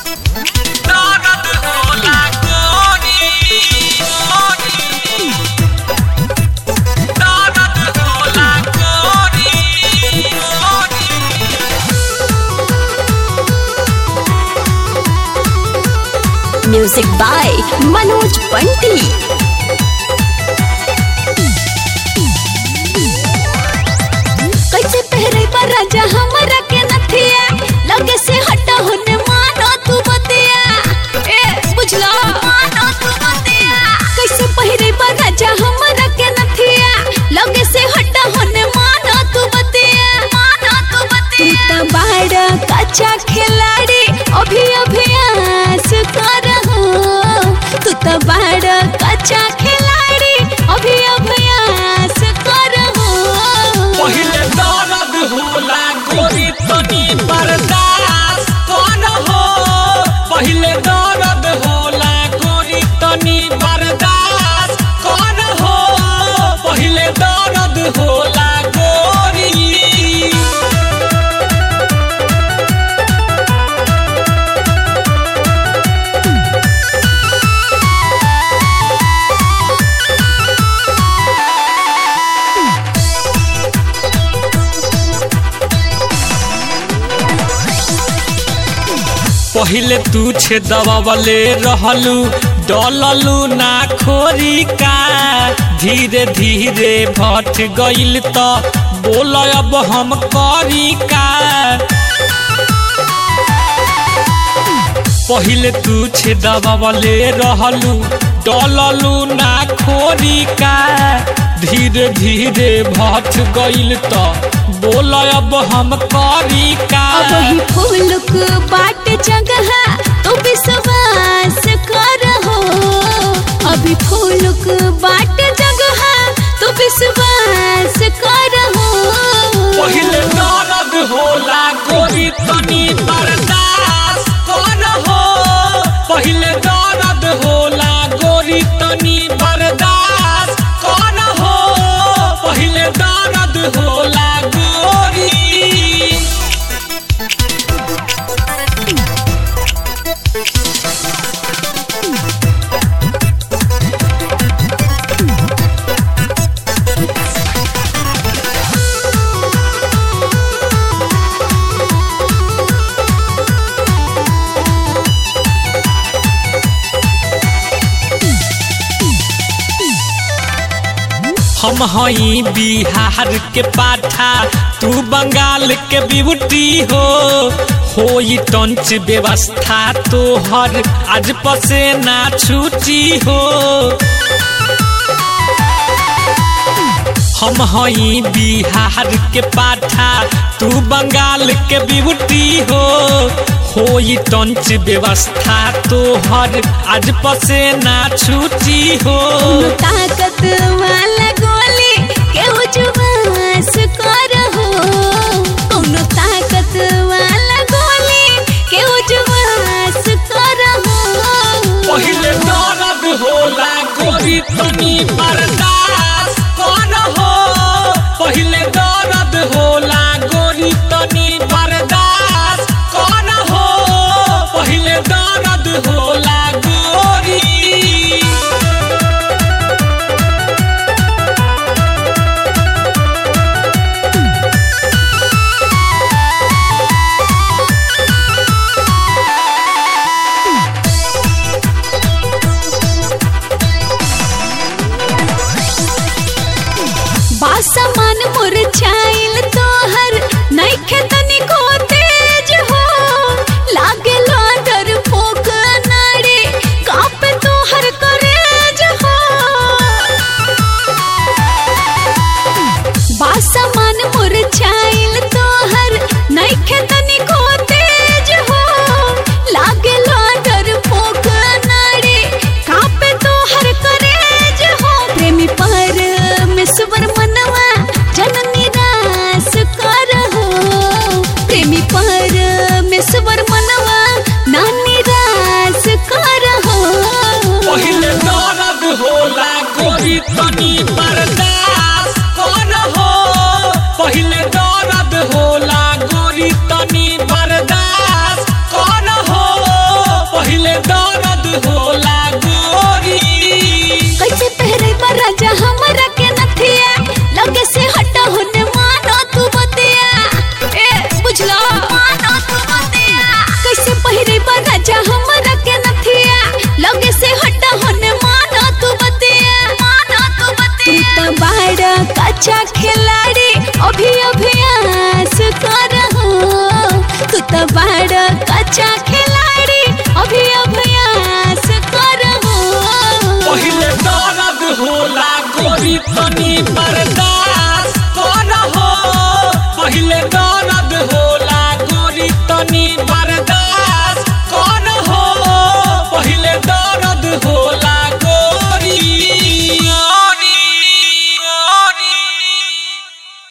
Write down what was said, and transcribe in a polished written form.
Music by Manoj पंटी। कैसे पहरे पर राजा हमरा के नथिया लगे से हटा होने मानो तू बतिया ए बुझला मानो तू बतिया। कैसे पहरे पर राजा हमरा के नथिया लगे से हटा होने मानो तू बतिया मानो तू बतिया। तू तो बड़ा कच्चा खिलाड़ी अभी अभ्यास कर तू तो बड़ा कच्चा खिलाड़ी अभी अभ्यास कर पहिले दर्द होला गोरी तनी बर्दाश्त कर हो। पहिले दर्द होला गोरी तनी बर्दाश्त कर हो। पहिले दर्द होला गोरी। पहिले तू छे दबावले रहलू डललू ना खोरी का धीरे धीरे भट गइल त बोल अब हम करी का। पहिले तू छे दबावले रहलू डललू ना खोरी का धीरे धीरे भट गइल त बोल अब हम करी का। अब ही फूलक बाट जगह तो विश्वास कर हो। अभी फूलक बाट जगह तो विश्वास कर हो। पहिले दर्द होला गोरी तनी बर्दाश्त कर हो। पहिले दर्द होला गोरी तनी बर्दाश्त कर हो। पहिले दर्द होला गोरी। हम हई बिहार के पाठा तू बंगाल के बिबुटी हो टंच व्यवस्था तोहर आज पसे ना छूटी हो। हम हई बिहार के पाठा तू बंगाल के बिबुटी हो टंच व्यवस्था तोहर आज पसे ना छूटी हो। ताकत वाला गोली केहू जुबास कर हो। कौनो ताकत वाला गोली केहू जुबास कर हो। पहिले दर्द होला गोरी तनी बर्दाश्त कर हो। पहिले दर्द होला गोरी तनी बर्दाश्त कर हो। पहिले दर्द होला गोरी। बच्चा खिलाड़ी अभी अभ्यास करहो। पहिले दर्द होला गोरी तनी बर्दाश्त करहो, पहिले